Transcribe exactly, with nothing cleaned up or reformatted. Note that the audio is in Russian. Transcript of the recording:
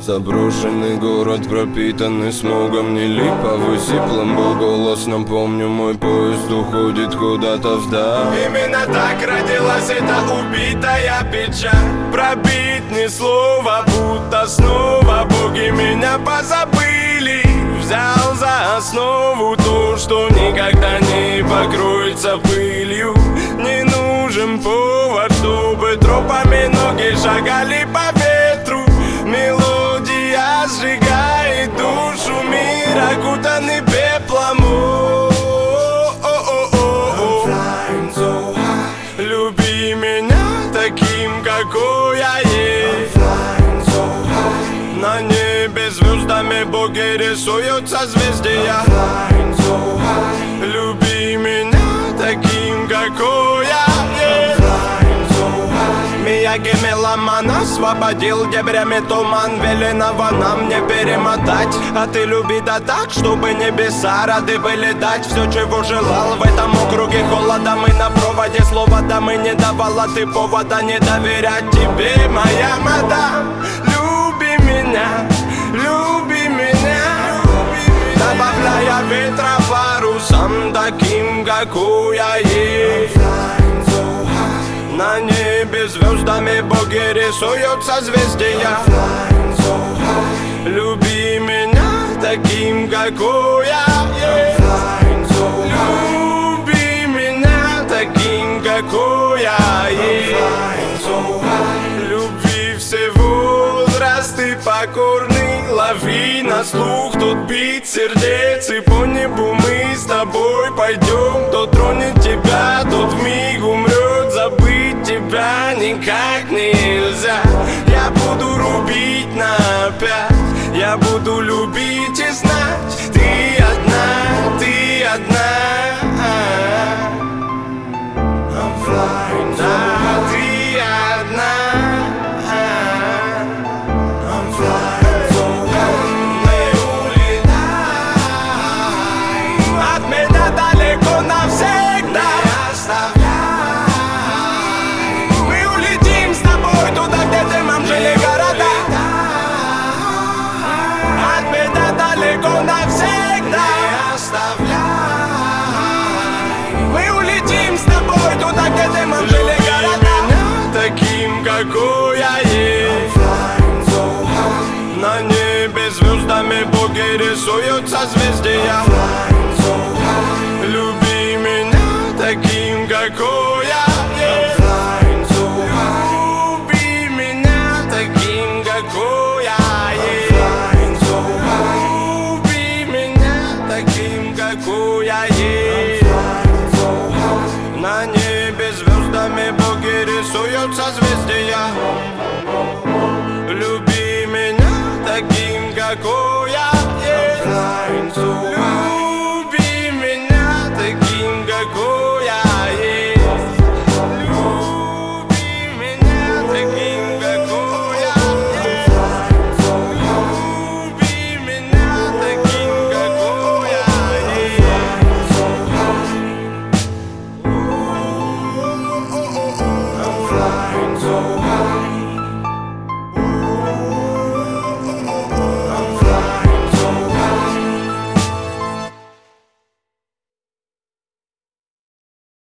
Заброшенный город, пропитанный смогом, не липовый, сиплым был голос. Напомню, мой поезд уходит куда-то вдаль. Именно так родилась эта убитая печаль. Пробить ни слова, будто снова боги меня позабыли. Взял за основу то, что никогда не покроется пылью. Не нужен повод, чтобы тропами ноги шагали по ветру. Мелодия сжигает душу, мир окутанный пеплом. Люби меня таким, какой я есть. На небе звездами боги рисуют созвездия. Люби меня таким, какой я есть. Мияги меломан освободил дебрями туман. Веленого нам не перемотать. А ты люби да так, чтобы небеса рады были дать все, чего желал в этом округе холода. Мы на проводе, слова да мы не давала ты повода не доверять тебе, моя мадам. Люби меня, люби меня, добавляя ветра парусам таким, какой я есть. На небе звездами боги рисуют созвездия. Люби меня таким, какой я есть. Люби меня таким, какой я есть. Любви все возрасты покорны. Лови на слух тот бит сердец. И по небу мы с тобой пойдем. Кто тронет тебя, тот вмиг умрет. Забыть тебя никак нельзя. Я буду рубить на пять. Я буду любить и знать. Ты одна, ты одна. I'm flying, да, ты одна. I'm flying so high. Не улетай от меня далеко навсегда. Не оставляй. Мы улетим с тобой туда, где дымом жили города. От меня далеко навсегда. Не оставляй. Мы улетим с тобой туда, где дымом жили города. Таким, какой я есть. На небе звездами боги рисуют созвездия. Люби меня таким, какой я есть. Люби меня таким, какой я есть. Люби меня таким, какой я есть. На небе звездами боги рисуют созвездия. Люби меня таким, какой я есть.